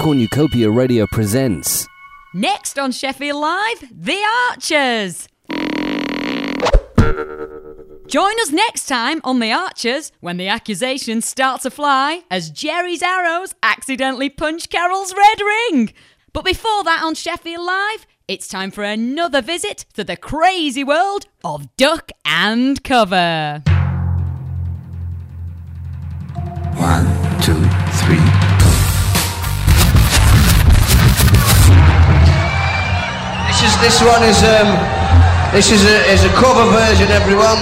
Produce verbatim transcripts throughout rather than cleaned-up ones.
Cornucopia Radio presents. Next on Sheffield Live, The Archers. Join us next time on The Archers when the accusations start to fly as Jerry's arrows accidentally punch Carol's red ring. But before that on Sheffield Live, it's time for another visit to the crazy world of duck and cover. One, two, three. This is this one is um this is a is a cover version, everyone.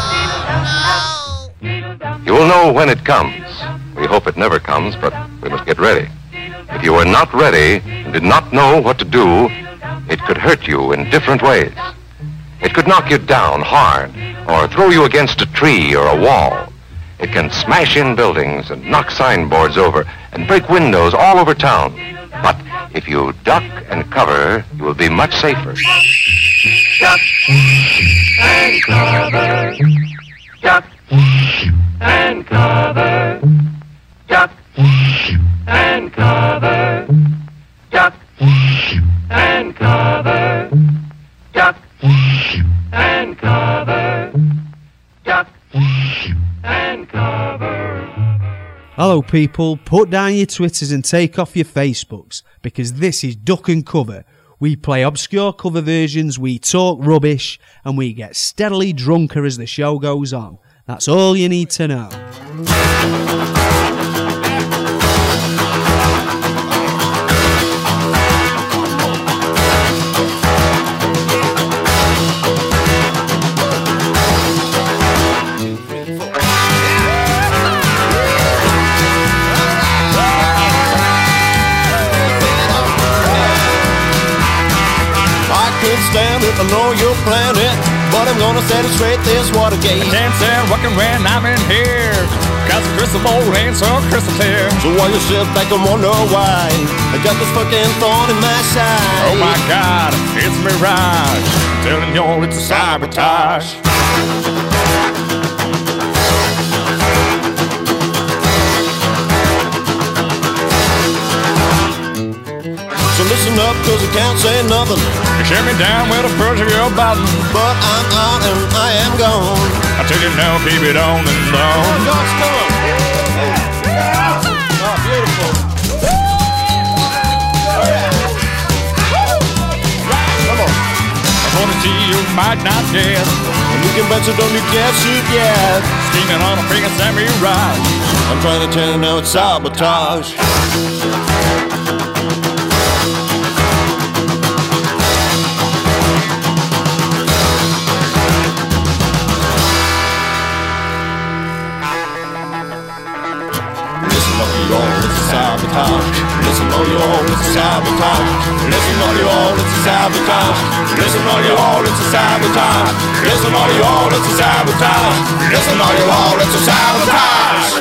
You will know when it comes. We hope it never comes, but we must get ready. If you were not ready and did not know what to do, it could hurt you in different ways. It could knock you down hard or throw you against a tree or a wall. It can smash in buildings and knock signboards over and break windows all over town. But if you duck and cover, you will be much safer. Duck and cover. Duck and cover. Duck and cover. Duck and cover. Duck and cover. Duck and cover. Hello people, put down your Twitters and take off your Facebooks, because this is Duck and Cover. We play obscure cover versions, we talk rubbish, and we get steadily drunker as the show goes on. That's all you need to know. Stand it, I know you're planning it, but I'm gonna set it straight this Watergate. I can't stand working when I'm in here, cause the crystal ball ain't so crystal clear. So while you sit back and wonder why I got this fucking thorn in my side. Oh my God, it's a mirage, I'm telling you it's a sabotage. So listen up, cause I can't say nothing. You share me down with a push of your button, but I'm out and I am gone. I tell you now, keep it on and on. Oh, God's come. Oh, beautiful. Come on. I wanna see you might not guess, and you can bet you don't you get shoot yet. Scheming on a freaking semi-ride. I'm trying to tell you now it's sabotage. Sabotage. Listen all you all, it's a sabotage. Listen all you all, it's a sabotage. Listen all you all, it's a sabotage. Listen all you all, it's a sabotage. Listen all you all, it's a sabotage.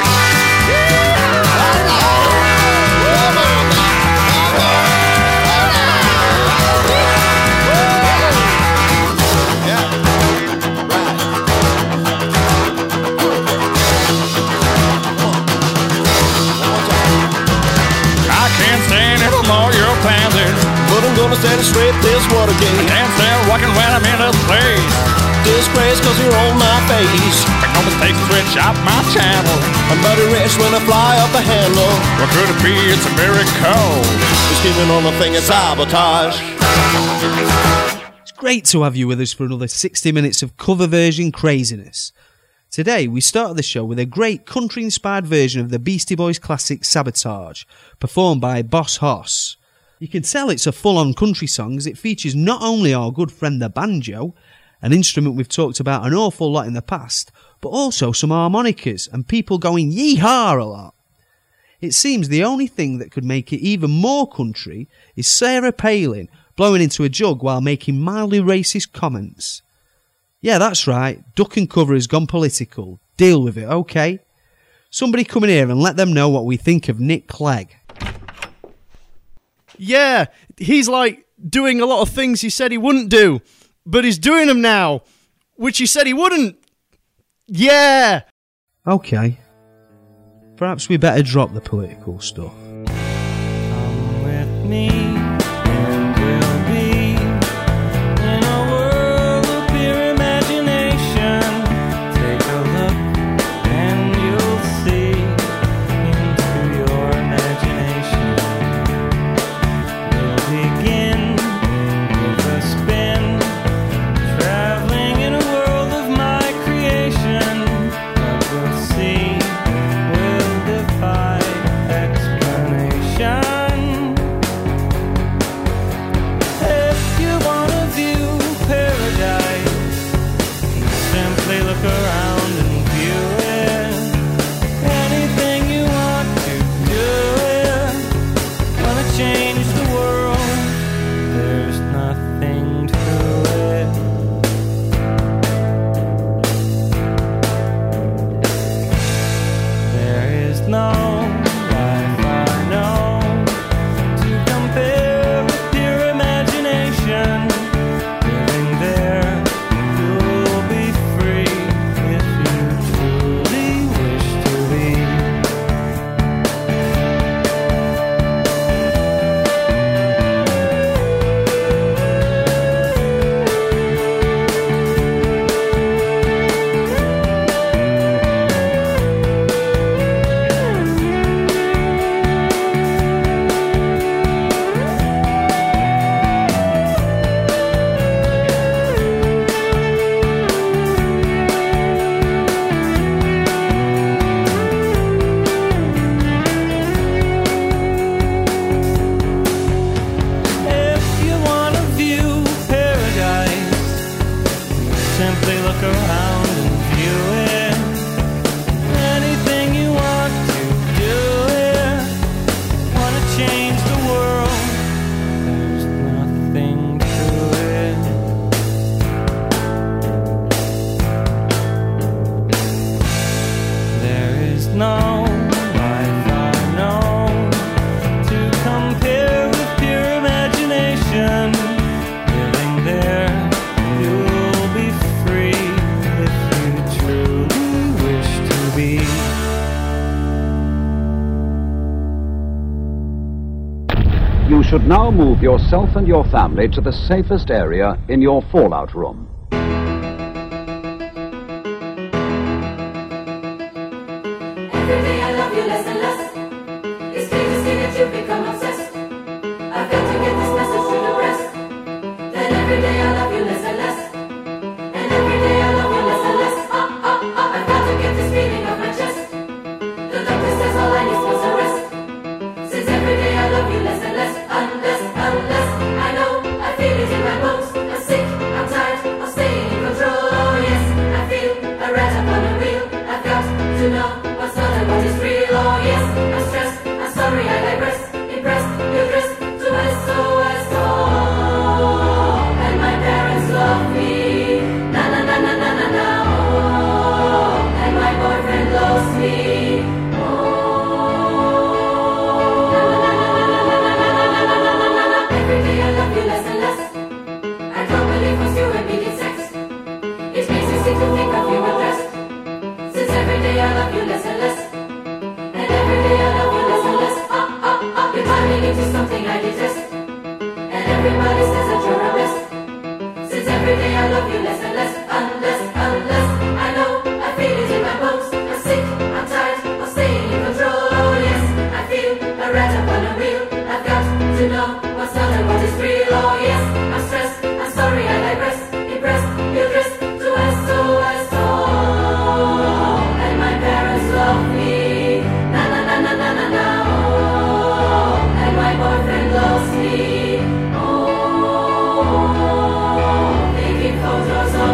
All your plans in, but I'm gonna set it straight this Watergate. I can't stand walking when I'm in this place. Disgrace cause you're on my face. Make no mistakes, switch out my channel. I'm about to rest when I fly up the handle. What could it be? It's a miracle. Just giving on the thing, it's sabotage. It's great to have you with us for another sixty minutes of cover version craziness. Today, we started the show with a great country-inspired version of the Beastie Boys classic Sabotage, performed by Boss Hoss. You can tell it's a full-on country song as it features not only our good friend the banjo, an instrument we've talked about an awful lot in the past, but also some harmonicas and people going yee-haw a lot. It seems the only thing that could make it even more country is Sarah Palin blowing into a jug while making mildly racist comments. Yeah, that's right, Duck and Cover has gone political. Deal with it, okay? Somebody come in here and let them know what we think of Nick Clegg. Yeah, he's like doing a lot of things he said he wouldn't do, but he's doing them now, which he said he wouldn't. Yeah! Okay. Perhaps we better drop the political stuff. Um, me, and we'll be in a world of pure imagination. Take a look and you'll see into your imagination. We'll begin with a spin, traveling in a world of my creation. What we'll see will defy explanation. If you want to view paradise, simply look around and view it. Anything you want to do it. Wanna change the world, there's nothing to it. There is no life I know to compare with pure imagination. Living there, you'll be free if you truly wish to be. If you want to view paradise, simply look around and view it. Anything you want to do it. Wanna change the world, there's nothing to it. There is no life I know to compare with pure imagination. Living there, you'll be free if you truly wish to be. You should now move yourself and your family to the safest area in your fallout room. Every day I love you less and less. It's clear to see that you've become obsessed. I've got to get this message to the rest. Then every day I love you less and less. And every day I love you less and less. Ah, ah, ah. I've got to get this feeling off my chest. The doctor says all I need was a rest. Since every day I love you less and less. Unless, unless I know I feel it in my bones. I'm sick, I'm tired of staying in control. Oh yes, I feel a rat upon a wheel. I've got to know what's not and what is real. Oh yes, I'm stressed, I'm sorry, I digress. Impressed, you're dressed to S O S. Oh, and my parents love me. Na na na na na na na. Oh, and my boyfriend loves me. Oh, na na na na na na na na na na na na na. Every day I love you less and less. I don't believe was you and me did sex. It makes me sick to think of you undressed. Since every day I love you less and less. And every day I love you less and less. Ah, ah, ah. You're turning into something I detest. And everybody says that you're a mess. Since every day I love you less and less. Unless, unless I know I feel it in my bones. I'm sick, I'm tired of staying in control. Oh yes, I feel a rat upon a wheel. I've got to know what's not and what is real. Oh yes, I'm stressed, I'm sorry, I digress. Impressed, you're dressed to S O S. Oh, and my parents love me. Na na na na na na na. Oh, and my boyfriend loves me. Oh, taking photos of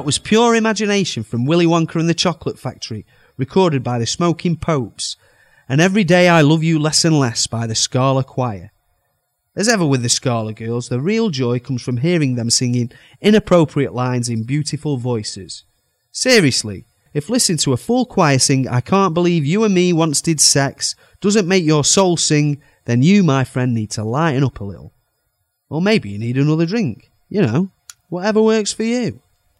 That was pure imagination from Willy Wonka and the Chocolate Factory, recorded by the Smoking Popes, and Every Day I Love You Less and Less by the Scala Choir. As ever with the Scala girls, the real joy comes from hearing them singing inappropriate lines in beautiful voices. Seriously, if listening to a full choir sing I Can't Believe You and Me Once Did Sex doesn't make your soul sing, then you, my friend, need to lighten up a little. Or maybe you need another drink. You know, whatever works for you.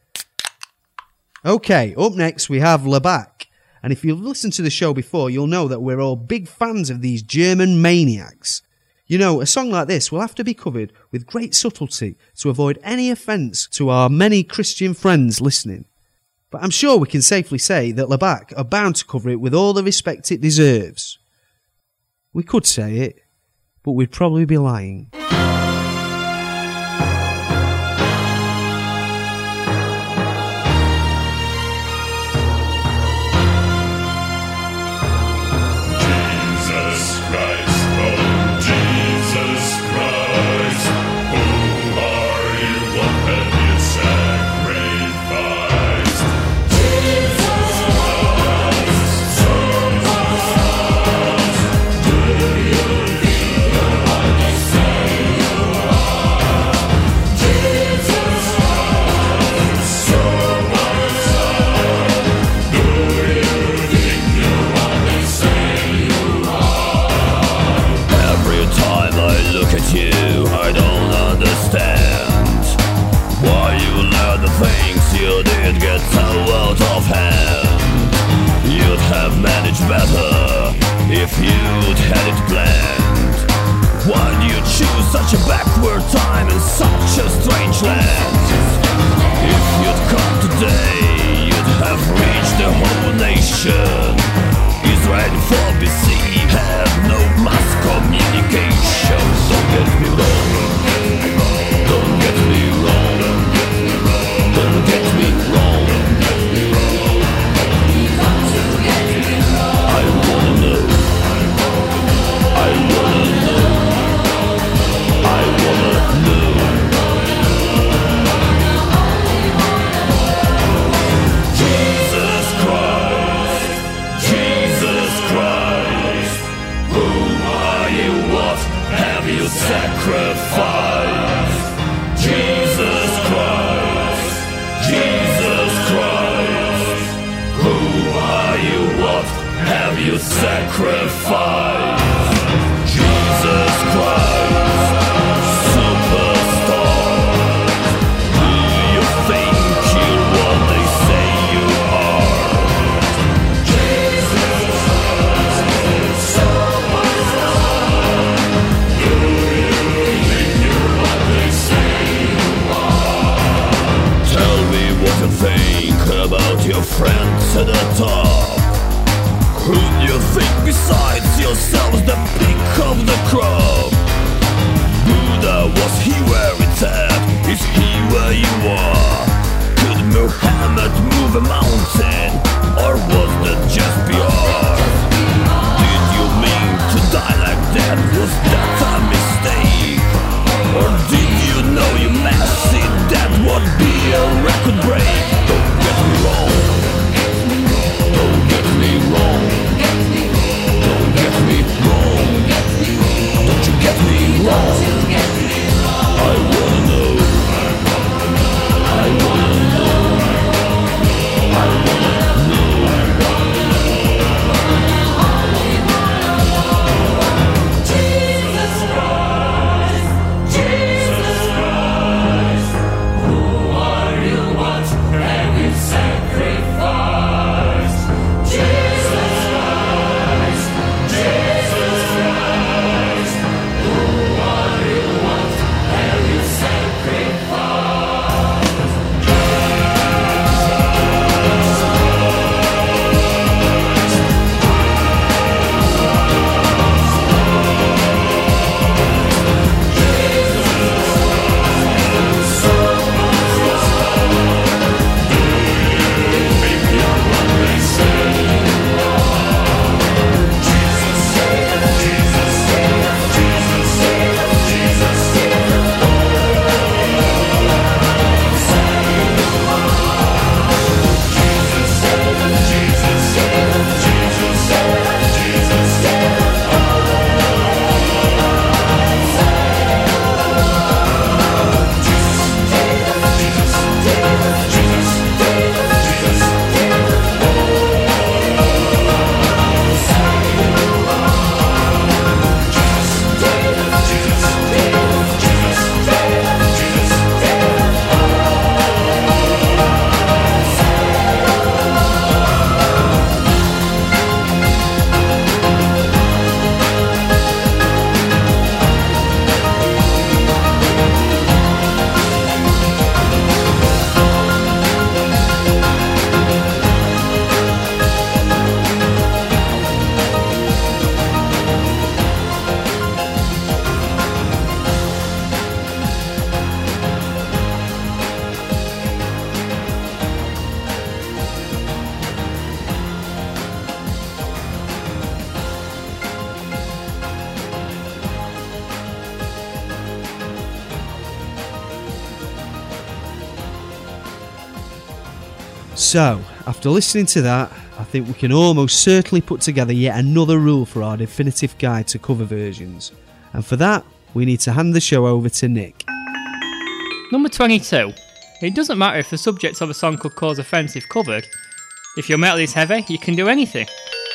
Okay, up next we have Labatt. And if you've listened to the show before, you'll know that we're all big fans of these German maniacs. You know, a song like this will have to be covered with great subtlety to avoid any offence to our many Christian friends listening. But I'm sure we can safely say that Labatt are bound to cover it with all the respect it deserves. We could say it, but we'd probably be lying. Better if you'd had it planned. Why'd you choose such a backward time in such a strange land? If you'd come today, you'd have reached the whole nation. Israel for B C have no mass communication. Don't get me wrong. Don't get me wrong. Don't get me wrong. Sacrifice, Jesus Christ, Jesus Christ. Who are you? What have you sacrificed? Jesus Christ, superstar. Do you think you're what they say you are? Jesus Christ, superstar. Think about your friends at the top. Who do you think besides yourself So, after listening to that, I think we can almost certainly put together yet another rule for our definitive guide to cover versions. And for that, we need to hand the show over to Nick. Number twenty-two. It doesn't matter if the subject of a song could cause offence if covered. If your metal is heavy, you can do anything.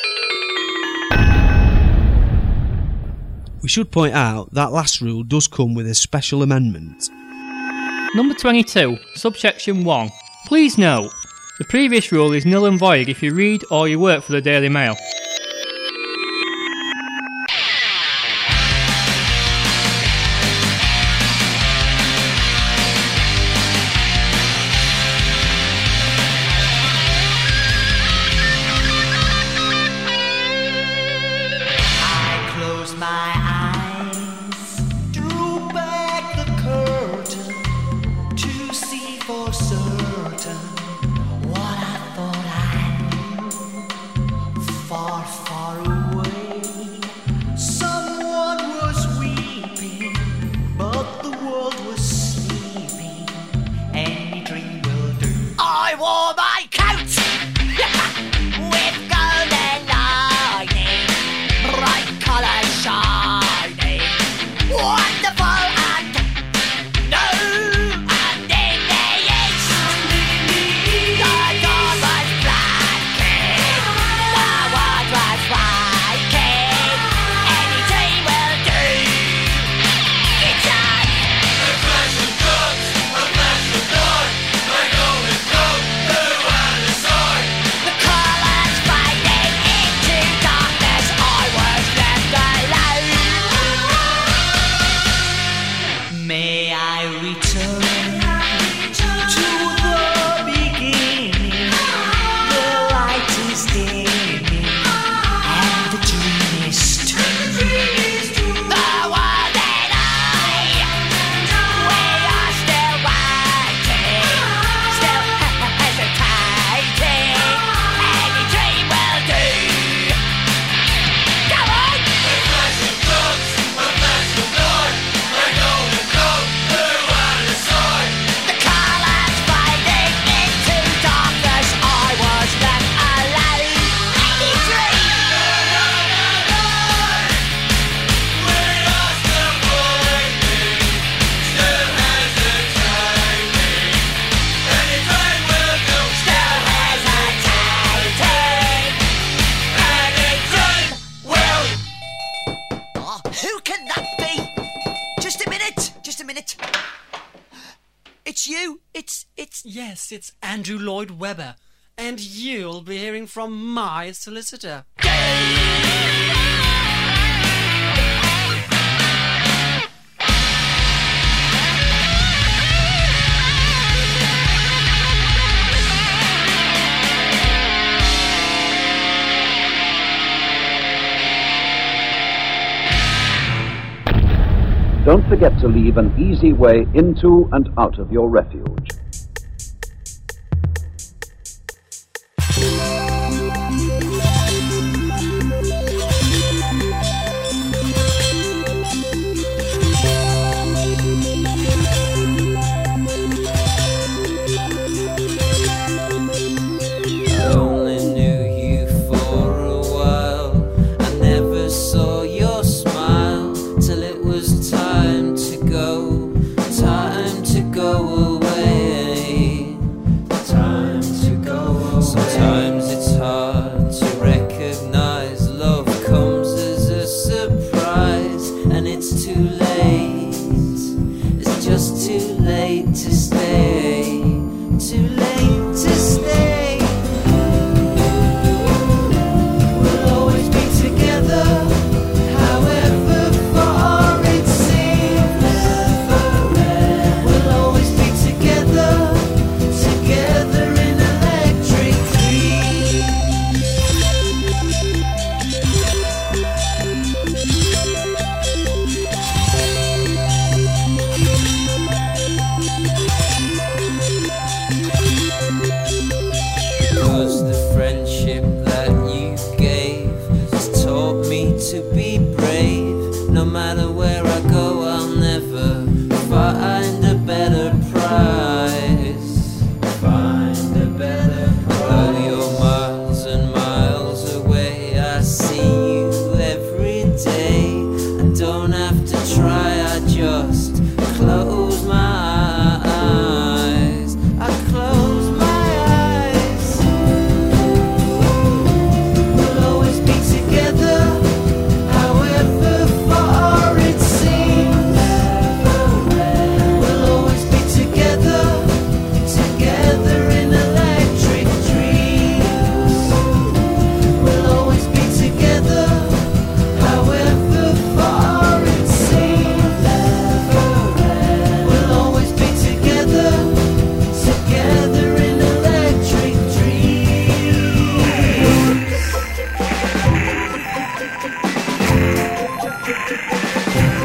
We should point out that last rule does come with a special amendment. Number twenty-two, subsection one. Please note, the previous rule is null and void if you read or you work for the Daily Mail. Yes, it's Andrew Lloyd Webber, and you'll be hearing from my solicitor. Don't forget to leave an easy way into and out of your refuge.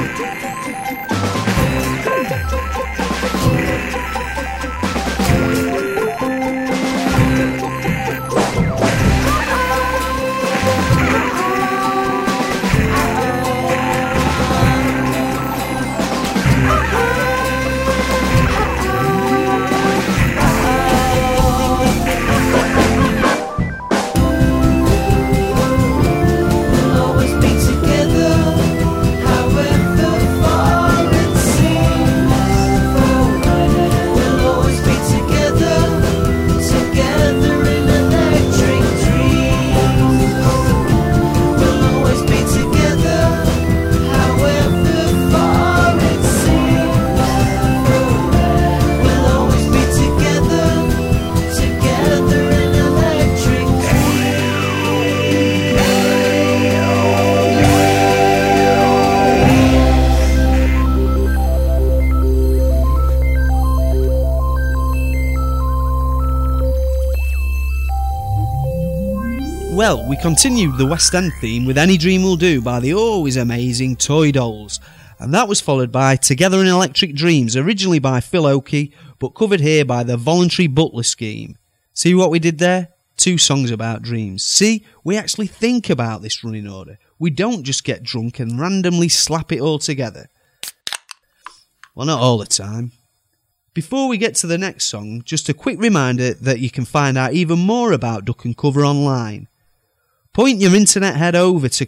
Well, we continued the West End theme with Any Dream Will Do by the always amazing Toy Dolls, and that was followed by Together in Electric Dreams, originally by Phil Oakey, but covered here by the Voluntary Butler Scheme. See what we did there? Two songs about dreams. See, we actually think about this running order. We don't just get drunk and randomly slap it all together. Well, not all the time. Before we get to the next song, just a quick reminder that you can find out even more about Duck and Cover online. Point your internet head over to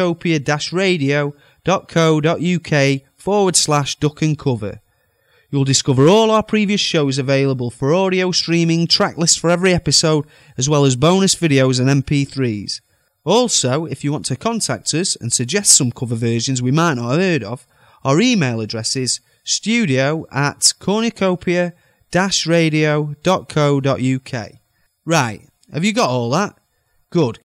cornucopia-radio.co.uk forward slash duck and cover. You'll discover all our previous shows available for audio streaming, track lists for every episode, as well as bonus videos and M P threes. Also, if you want to contact us and suggest some cover versions we might not have heard of, our email address is studio at cornucopia-radio.co.uk. Right, have you got all that? Good.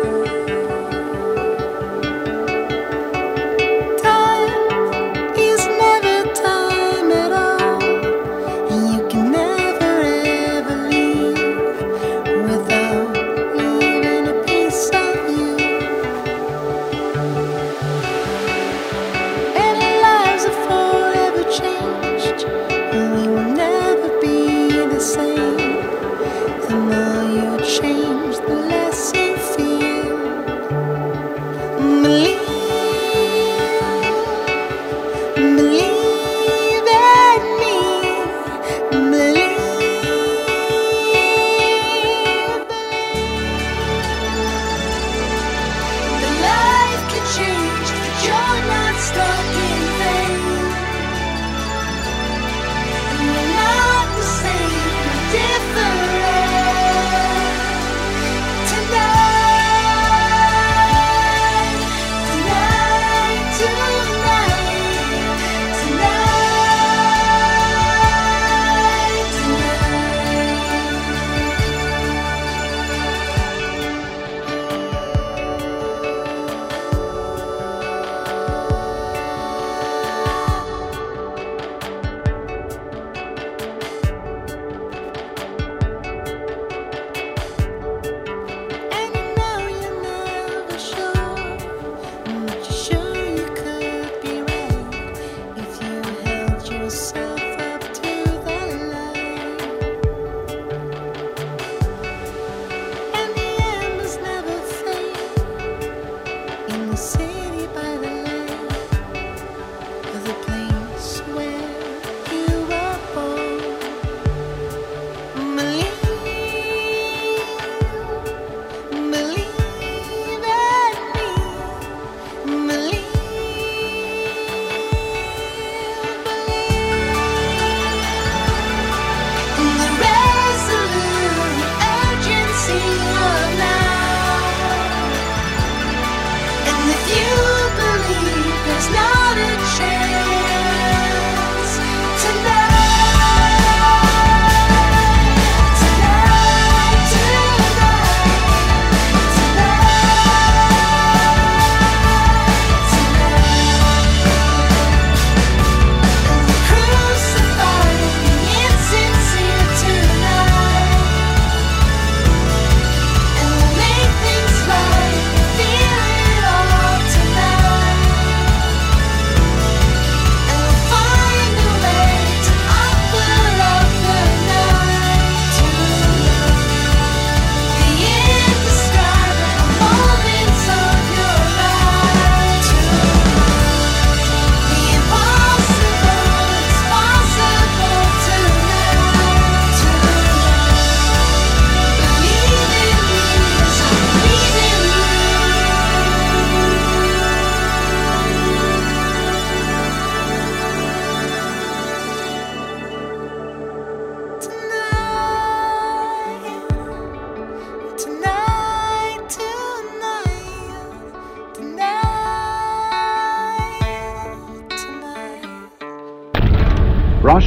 Time is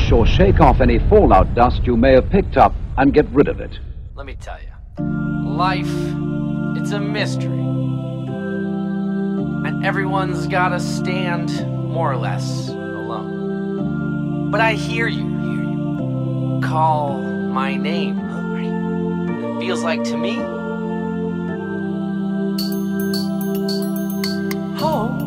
brush or shake off any fallout dust you may have picked up and get rid of it. Let me tell you, life, it's a mystery. And everyone's gotta stand more or less alone. But I hear you, hear you, call my name. It feels like to me, home.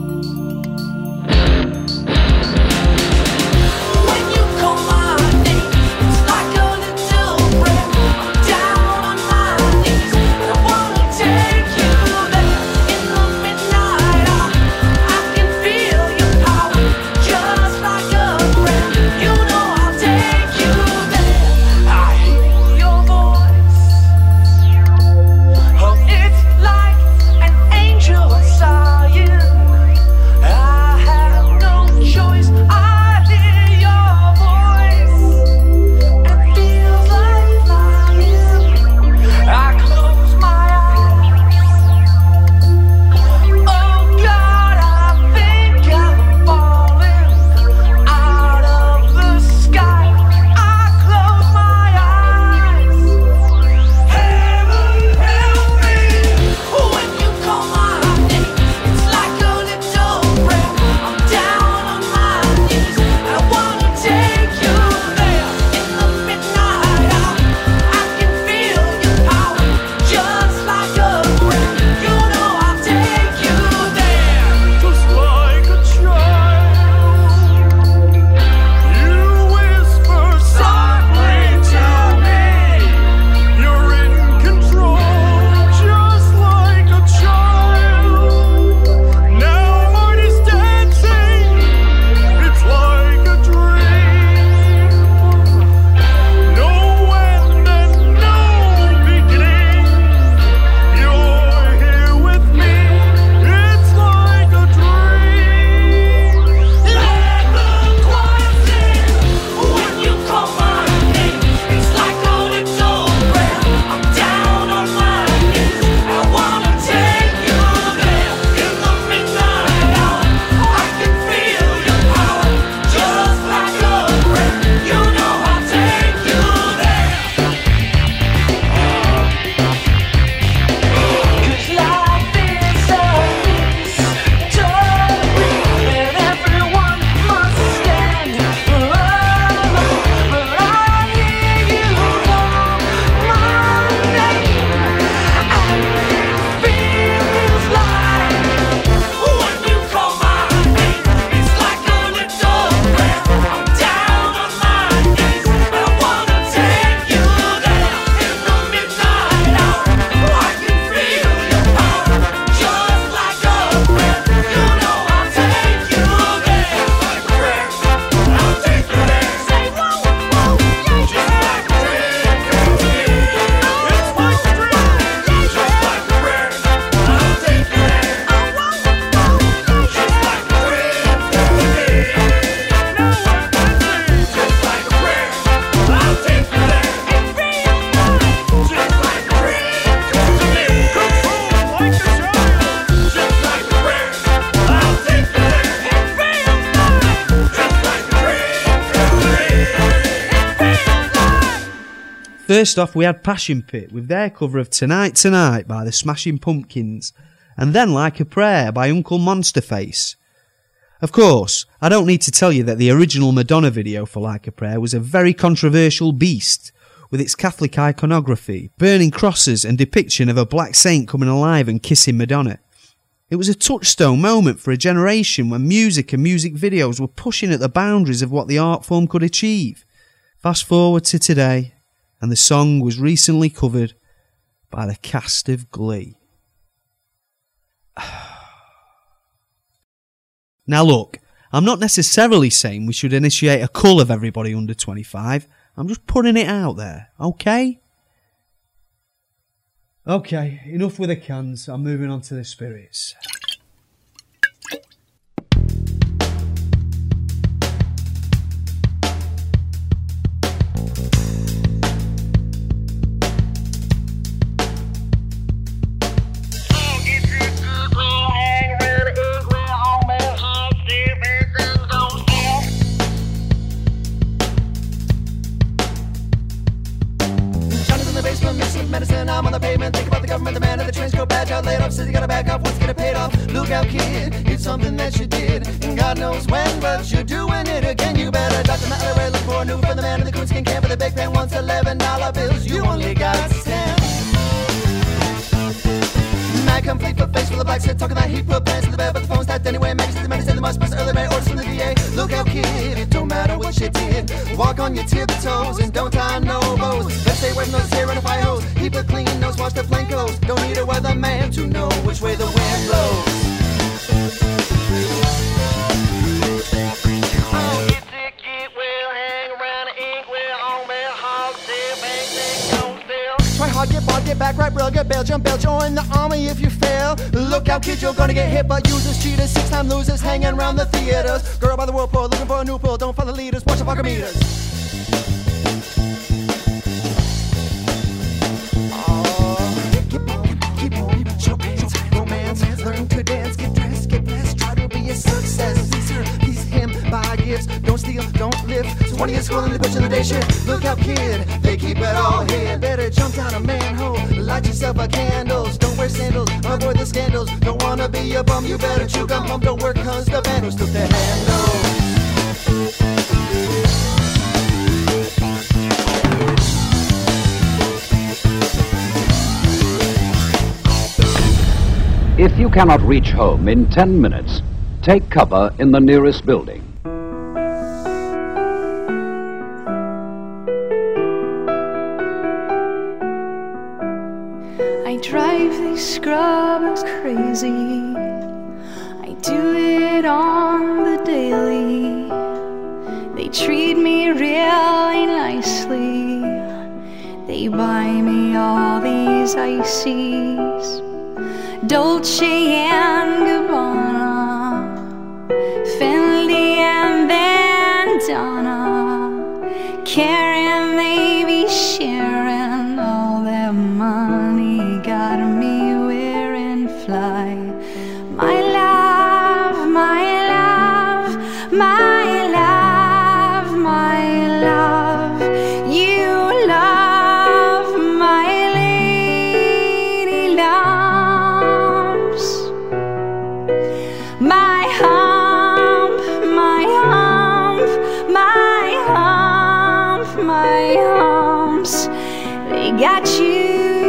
First off, we had Passion Pit with their cover of Tonight Tonight by the Smashing Pumpkins, and then Like a Prayer by Uncle Monsterface. Of course, I don't need to tell you that the original Madonna video for Like a Prayer was a very controversial beast, with its Catholic iconography, burning crosses and depiction of a black saint coming alive and kissing Madonna. It was a touchstone moment for a generation when music and music videos were pushing at the boundaries of what the art form could achieve. Fast forward to today, and the song was recently covered by the cast of Glee. Now look, I'm not necessarily saying we should initiate a cull of everybody under twenty-five. I'm just putting it out there, okay? Okay, enough with the cans. I'm moving on to the spirits. basement, missing medicine. I'm on the pavement, think about the government, the man in the trench coat badge out laid off, says you gotta back off once you get it paid off. Look out, kid, it's something that you did, and God knows when, but you're doing it again. You better Doctor Matt Alleyway, look for a new from the man in the coonskin camp with the big pen wants eleven dollar bills. You only got ten. Mad complete for face full of black shit, talking that heat, put pants in the bed, but the phone's tapped anyway. Magazines, the medicine, the must pass early May orders from the D A. Look out, kid, it don't matter what you did. Walk on your tiptoes and don't tie no bows. Let's stay away from those zero to fire hose. Keep it clean, nose wash the flankos. Don't need a weatherman to know which way the wind blows. Oh, get sick, get well, hang around the ink well, on bell, hog, still, bang, bang, don't still. Try hard, get bought, get back, right, real, get bail, jump bail, join the army if you fail. Look out, kid, you're gonna get hit by users, cheaters, six-time losers, hanging around the theaters. Girl by the whirlpool, looking for a new pull, don't follow leaders, watch the fucker meters. Learn to dance, get dressed, get blessed, try to be a success. Please her, please him, buy gifts, don't steal, don't lift. So one of you school in the bush in the day shift. Look out, kid, they keep it all hid. Better jump down a manhole, light yourself a candles. Don't wear sandals, avoid the scandals. Don't wanna be a bum, you better chew gum. Pump don't work, cause the vandals took the handle. If you cannot reach home in ten minutes, take cover in the nearest building. I drive these scrubbers crazy. I do it on the daily. They treat me really nicely. They buy me all these ices. Dolce and Gabbana, Fendi and bandana. Karen, they be sharing all their money. Got me wearing fly. My love, my love, my love, my love. You love my lady loves. My hump, my hump, my hump, my humps. They got you.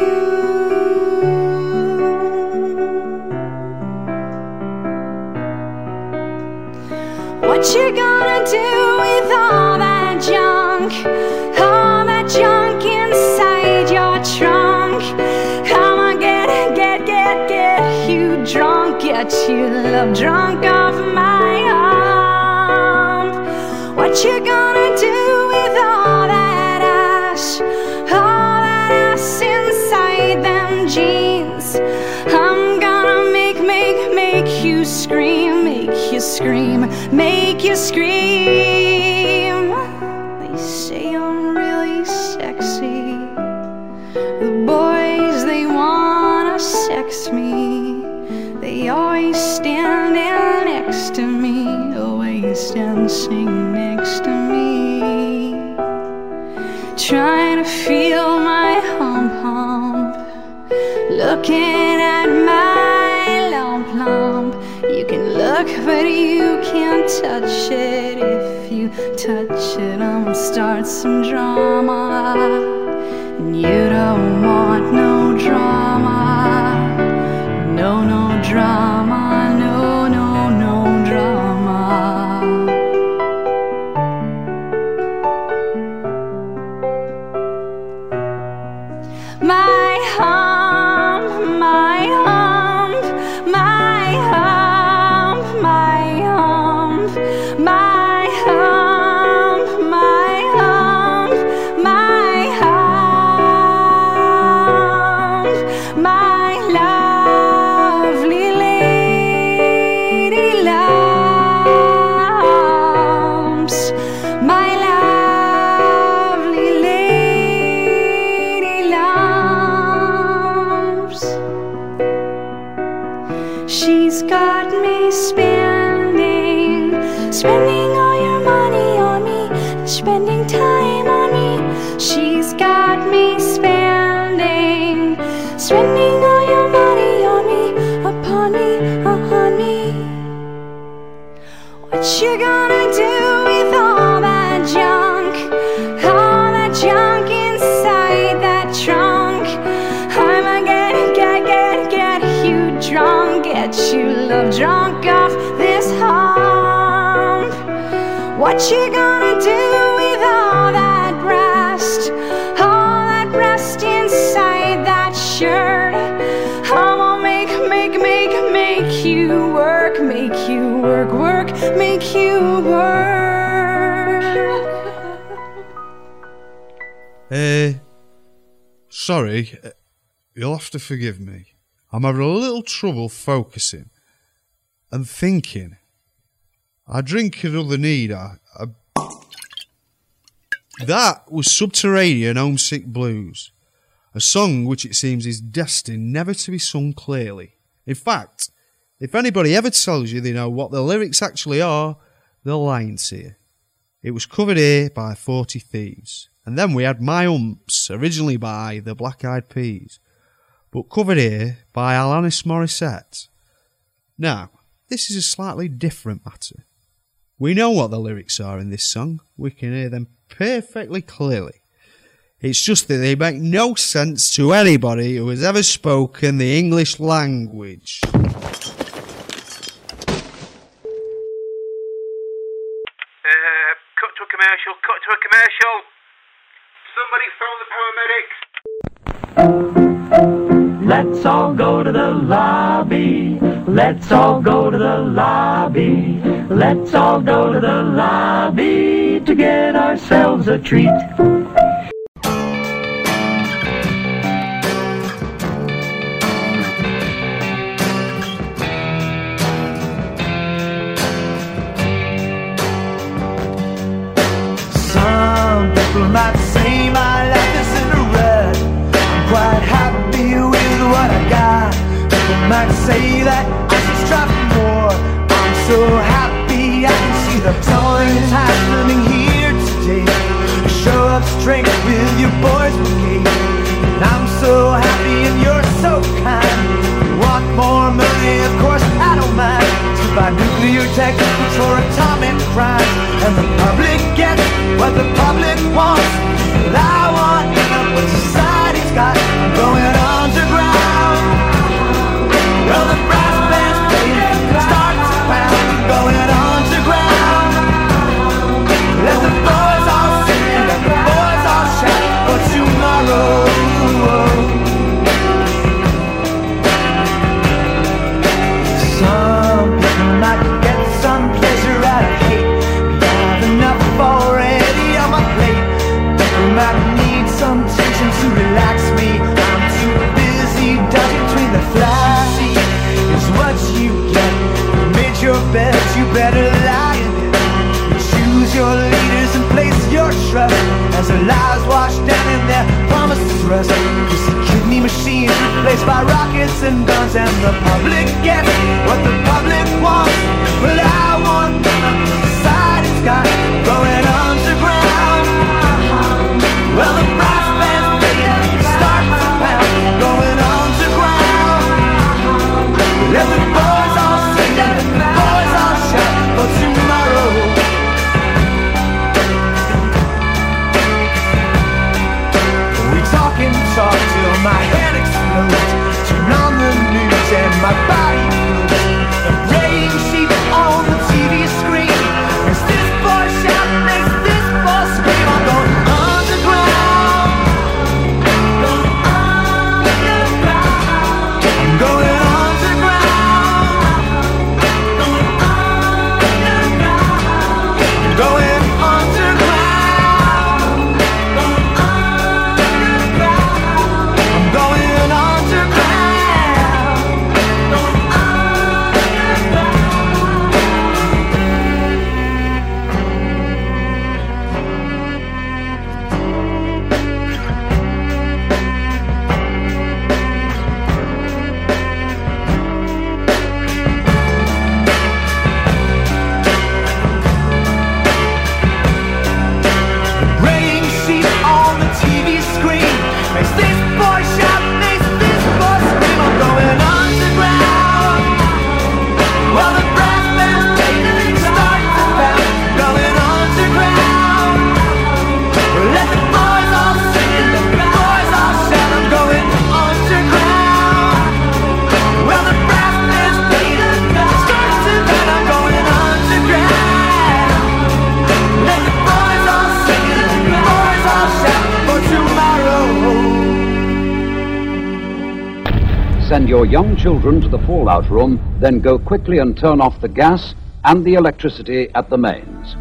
What you gonna do with all that junk? All that junk inside your trunk? Come on, get, get, get, get you drunk. Get you love drunk off my hump. What you gonna do with all that ass? All that ass inside them jeans? I'm gonna make, make, make you scream. Make you scream, make you scream. They say I'm really sexy. The boys, they wanna sex me. They always standing next to me, always dancing next to me, trying to feel my hump hump, looking at my lump lump. You can look, but you can't touch it. If you touch it, I'ma start some drama. And you don't want no drama. No, no drama. No, no, no drama. My hump, my hump, my hump, my hump, my hump, my hump, my hump, my lovely lady loves, my lovely lady loves. She's got me spending, spending all your money on me, spending time on me. She's got me spending. drunk off this hump. What you gonna do with all that rest? All that rest inside that shirt? I'm gonna make, make, make, make you work, make you work, work, make you work. Uh, sorry, uh, you'll have to forgive me. I'm having a little trouble focusing and thinking. I drink another need. I, I... That was Subterranean Homesick Blues, a song which it seems is destined never to be sung clearly. In fact, if anybody ever tells you they know what the lyrics actually are, they're lying to you. It was covered here by forty Thieves, and then we had My Umps, originally by the Black Eyed Peas, but covered here by Alanis Morissette. Now, this is a slightly different matter. We know what the lyrics are in this song. We can hear them perfectly clearly. It's just that they make no sense to anybody who has ever spoken the English language. Uh, cut to a commercial, cut to a commercial. Somebody phone the paramedics. Let's all go to the lobby. Let's all go to the lobby. Let's all go to the lobby to get ourselves a treat. Some people might say my life is in a rut. I'm quite happy with what I got. People might say that I should strive for more. I'm so happy I can see the time is happening here today. Show up strength with your boys brigade. And I'm so happy and you're so kind. You want more money, of course I don't mind. To buy nuclear techniques or atomic crimes. And the public gets what the public wants. Well, I want what society's got. I'm going underground. Well, the brass band's playing, starts to pound. I'm going underground. Let the boys all sing, let the boys all shout for tomorrow. Some people might get some pleasure out of hate. I have enough already on my plate. People might need some tension to relax me. I'm too busy dodging between the flies. See, is what you get. You made your bed, you better lie in it. You choose your leaders and place your trust as their lives wash down in their promises rust. You see kidney machines replaced by rockets and guns, and the public gets what the public wants. Well, I want what society's got. Going underground. Well, the brass band's playing, start to pound. Going underground. Let the boys all sing, let the boys all shout for tomorrow. We talk and talk till my head explodes. Turn on the news and my body blows. The rain sheet on the T V screen. Makes this boy shout, makes this boy scream. I'm going underground. Going underground. I'm going underground. Going underground. I'm going underground. Going underground. I'm going underground. Going rain sheet on the T V screen makes this boy shout, makes this boy scream. I'm going underground. Well, the brass band's playing, start to pound. Going underground. Let the boys all sing, let the boys all shout. I'm going underground. Well, the brass band's playing, Send your young children to the fallout room, then go quickly and turn off the gas and the electricity at the mains.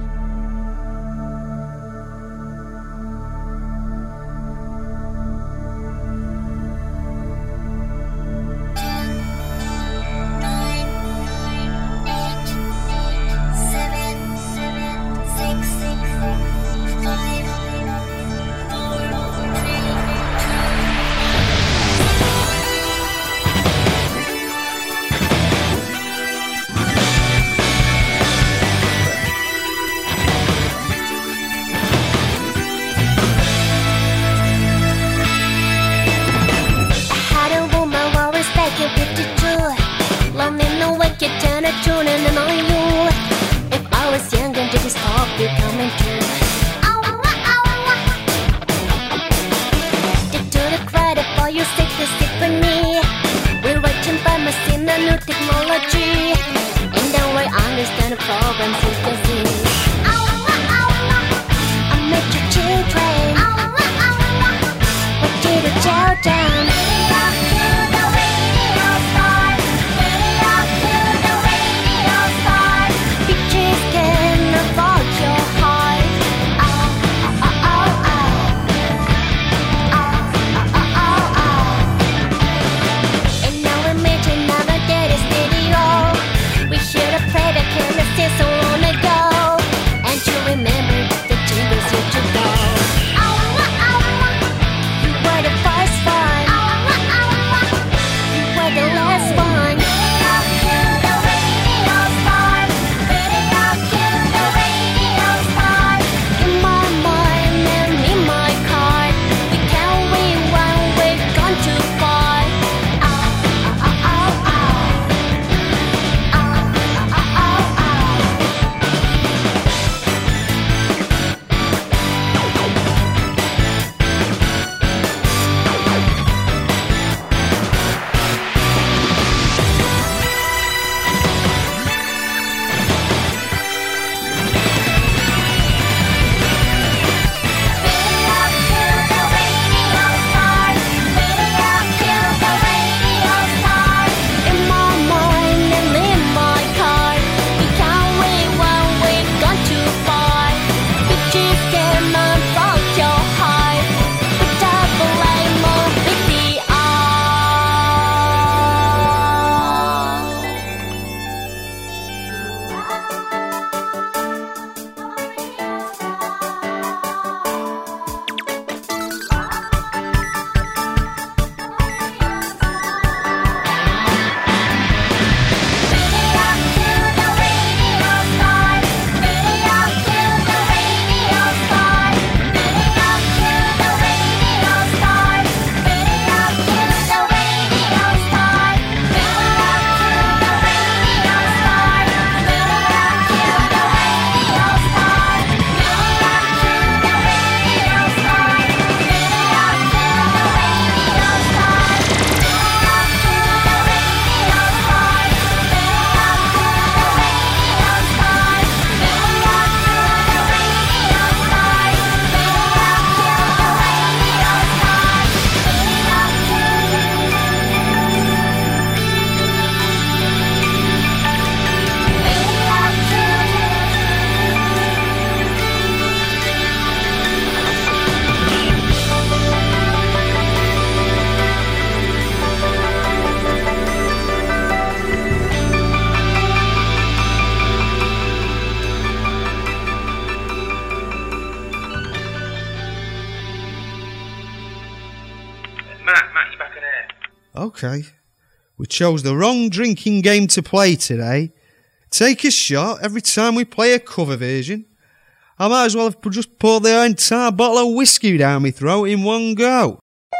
Okay. We chose the wrong drinking game to play today. Take a shot every time we play a cover version. I might as well have just poured the entire bottle of whiskey down my throat in one go.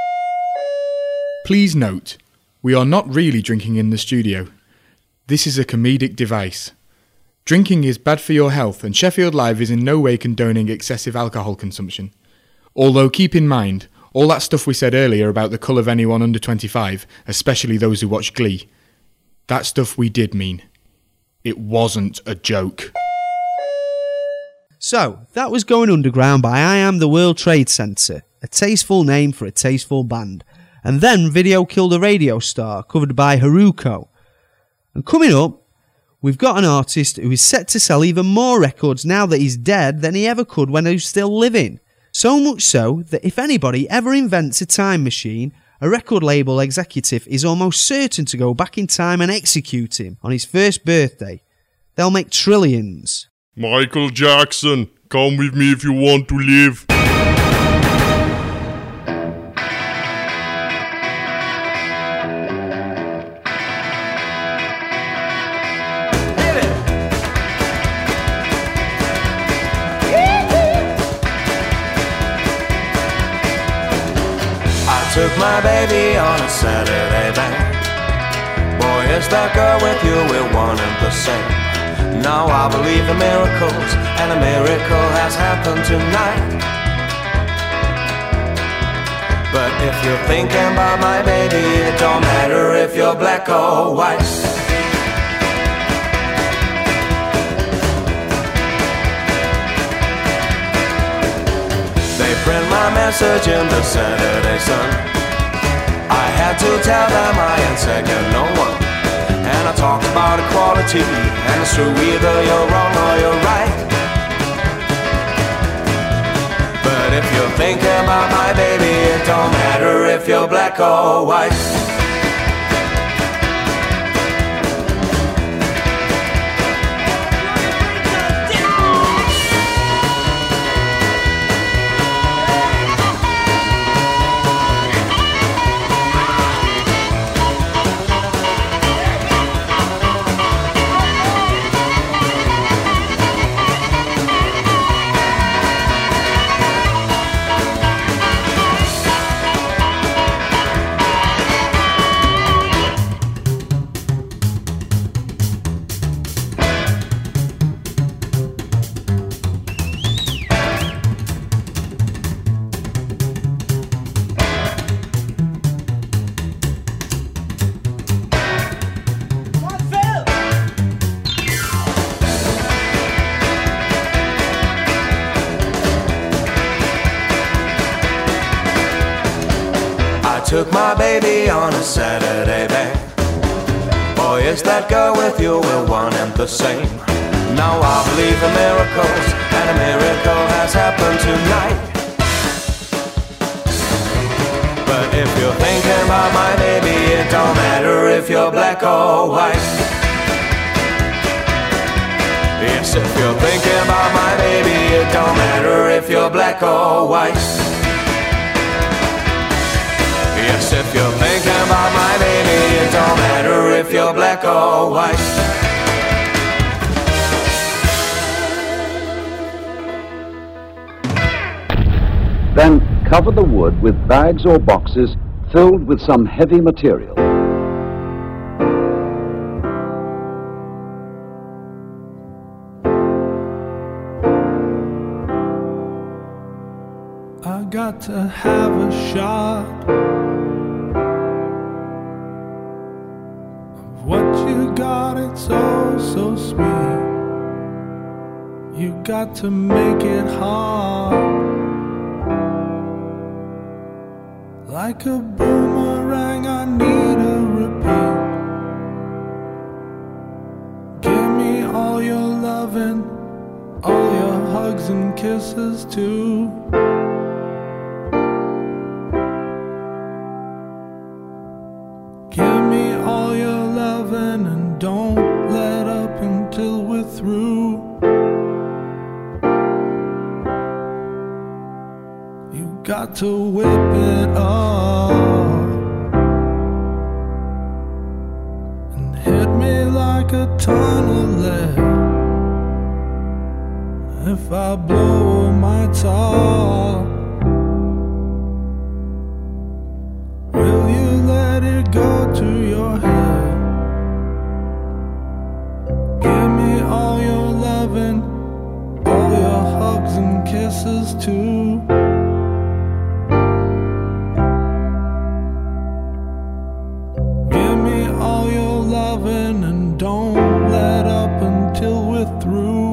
Please note, we are not really drinking in the studio. This is a comedic device. Drinking is bad for your health, and Sheffield Live is in no way condoning excessive alcohol consumption. Although keep in mind, all that stuff we said earlier about the cull of anyone under twenty-five, especially those who watch Glee, that stuff we did mean. It wasn't a joke. So, that was Going Underground by I Am the World Trade Centre, a tasteful name for a tasteful band. And then Video Killed a Radio Star, covered by Haruko. And coming up, we've got an artist who is set to sell even more records now that he's dead than he ever could when he was still living. So much so that if anybody ever invents a time machine, a record label executive is almost certain to go back in time and execute him on his first birthday. They'll make trillions. Michael Jackson, come with me if you want to live. Took my baby on a Saturday night. Boy, is that girl with you, we're one and the same. Now I believe in miracles, and a miracle has happened tonight. But if you're thinking about my baby, it don't matter if you're black or white. They print my message in the Saturday Sun. I had to tell them I ain't second no one. And I talked about equality, and it's true, either you're wrong or you're right. But if you're thinking about my baby, it don't matter if you're black or white. Took my baby on a Saturday bang. Boy, is that girl with you, we're one and the same. Now I believe in miracles, and a miracle has happened tonight. But if you're thinking about my baby, it don't matter if you're black or white. Yes, if you're thinking about my baby, it don't matter if you're black or white. Yes, if you're thinking about my baby, it don't matter if you're black or white. Then cover the wood with bags or boxes filled with some heavy material. I got to have a shot of what you got, it's oh so sweet. You got to make it hard, like a boomerang, I need a repeat. Give me all your loving, all your hugs and kisses too. Give me all your loving and don't let up until we're through. You got to whip it up and hit me like a ton of lead. If I blow my top, will you let it go to your head? Give me all your loving, all your hugs and kisses too. Give me all your loving and don't let up until we're through.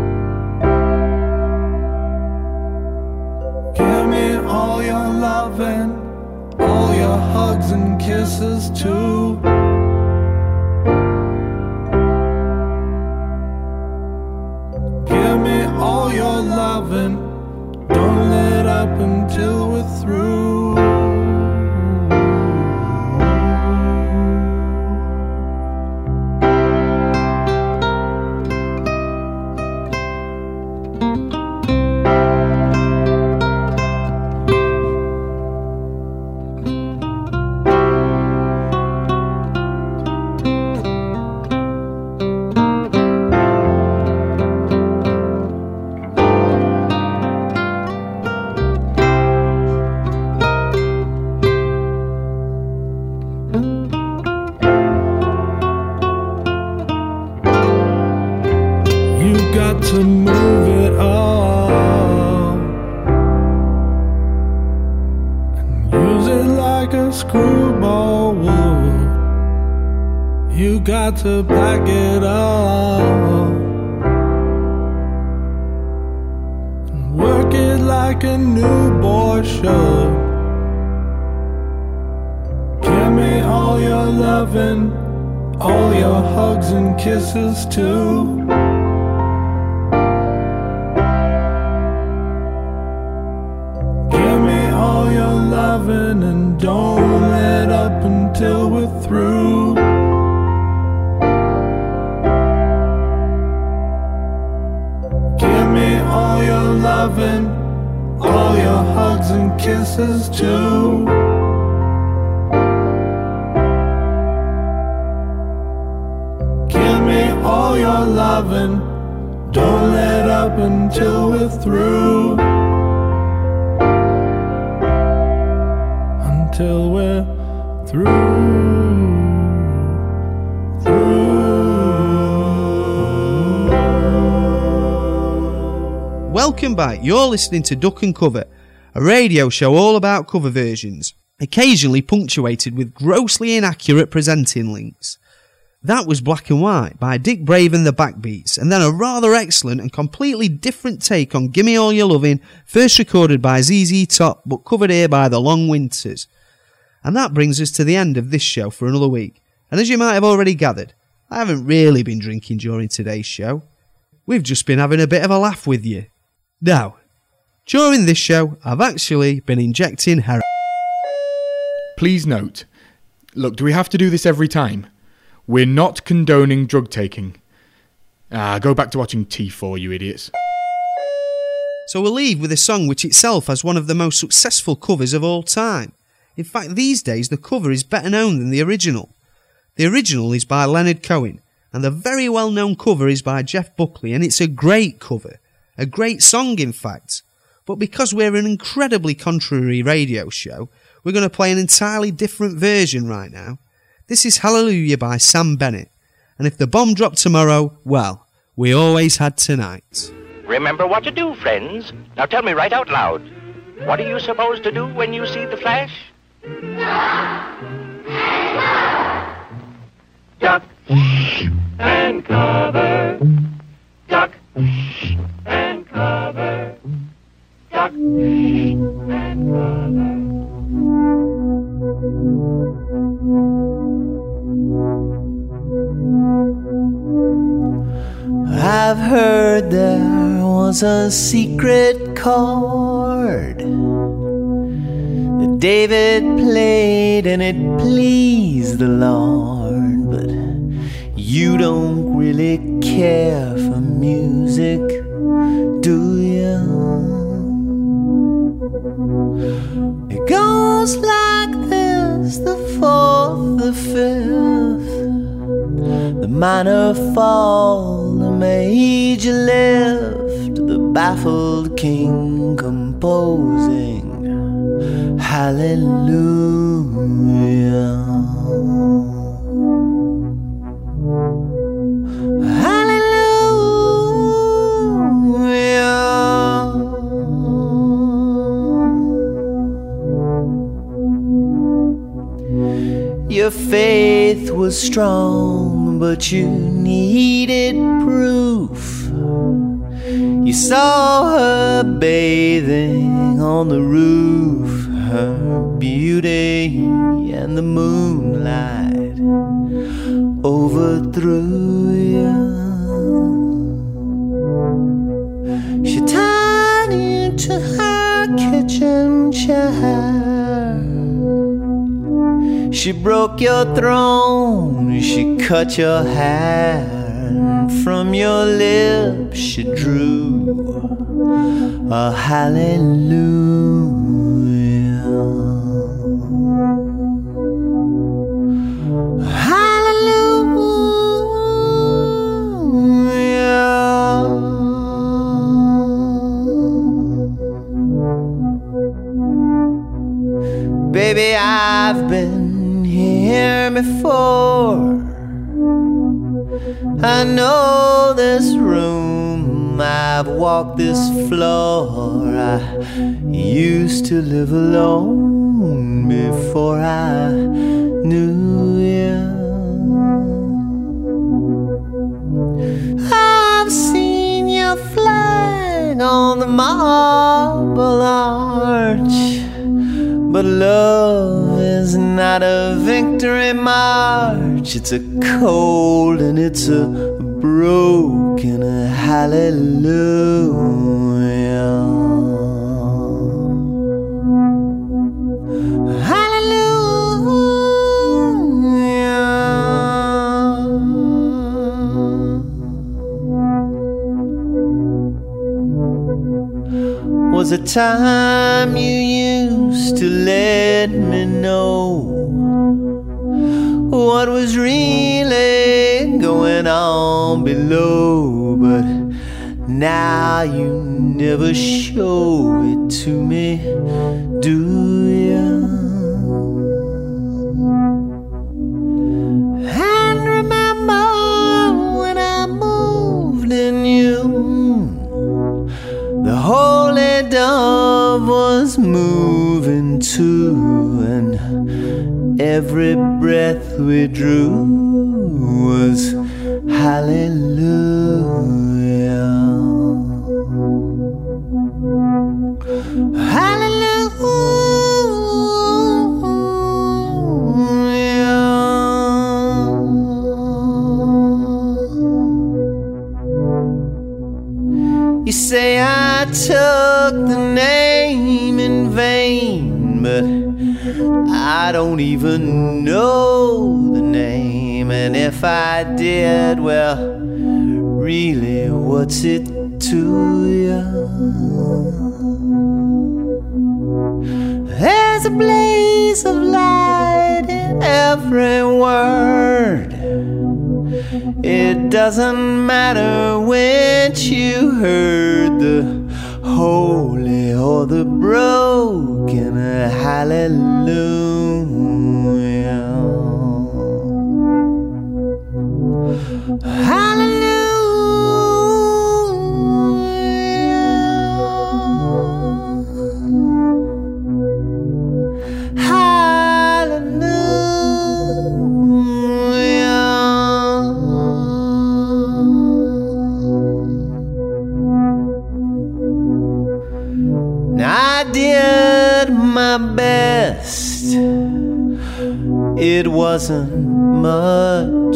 Give me all your loving, hugs and kisses too. Give me all your loving, don't let up until we're through. To move it all and use it like a screwball would. You got to pack it all and work it like a new boy should. Give me all your loving, all your hugs and kisses too. And don't let up until we're through. Give me all your loving, all your hugs and kisses too. Give me all your loving, don't let up until we're through. Till we're through, through. Welcome back. You're listening to Duck and Cover, a radio show all about cover versions, occasionally punctuated with grossly inaccurate presenting links. That was Black and White by Dick Brave and the Backbeats, and then a rather excellent and completely different take on Gimme All Your Lovin', first recorded by Z Z Top but covered here by the Long Winters. And that brings us to the end of this show for another week. And as you might have already gathered, I haven't really been drinking during today's show. We've just been having a bit of a laugh with you. Now, during this show, I've actually been injecting heroin. Please note, look, do we have to do this every time? We're not condoning drug taking. Ah, go back to watching T four, you idiots. So we'll leave with a song which itself has one of the most successful covers of all time. In fact, these days the cover is better known than the original. The original is by Leonard Cohen, and the very well-known cover is by Jeff Buckley, and it's a great cover. A great song, in fact. But because we're an incredibly contrary radio show, we're going to play an entirely different version right now. This is Hallelujah by Sam Bennett. And if the bomb dropped tomorrow, well, we always had tonight. Remember what to do, friends. Now tell me right out loud. What are you supposed to do when you see the flash? Duck and cover. Duck and cover. Duck and cover. I've heard there was a secret chord that David played and it pleased the Lord, but you don't really care for music, do you? It goes like this, the fourth, the fifth, the minor fall, the major lift, the baffled king composing hallelujah. Hallelujah. Your faith was strong, but you needed proof. You saw her bathing on the roof, her beauty and the moonlight overthrew you. She tied you to her kitchen chair. She broke your throne, she cut your hair, and from your lips she drew a hallelujah. Baby, I've been here before. I know this room, I've walked this floor. I used to live alone before I knew you. I've seen your flag on the marble arch. But love is not a victory march. It's a cold and it's a broken hallelujah. Hallelujah. Was a time you used to let me know what was really going on below, but now you never show it to me, do you? And remember when I moved in you, the holy dove was moving too, and every breath we drew was hallelujah. Hallelujah. You say I took the name in vain, but I don't even know the name. And if I did, well, really, what's it to you? There's a blaze of light in every word. It doesn't matter which you heard, the holy or the broken, hallelujah. Hallelujah. I did my best. It wasn't much.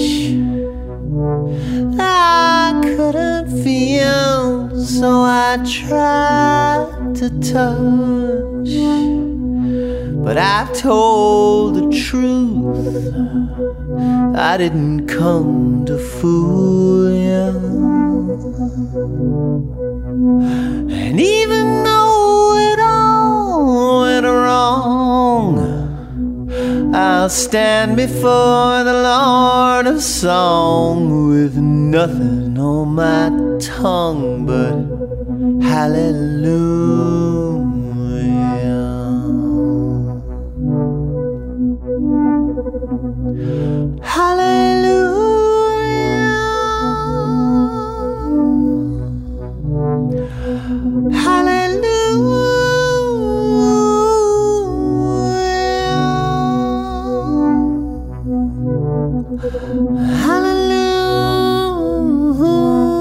I couldn't feel, so I tried to touch. But I've told the truth. I didn't come to fool you. And even though it all went wrong, I'll stand before the Lord of Song with nothing on my tongue but hallelujah. Hallelujah. Hallelujah.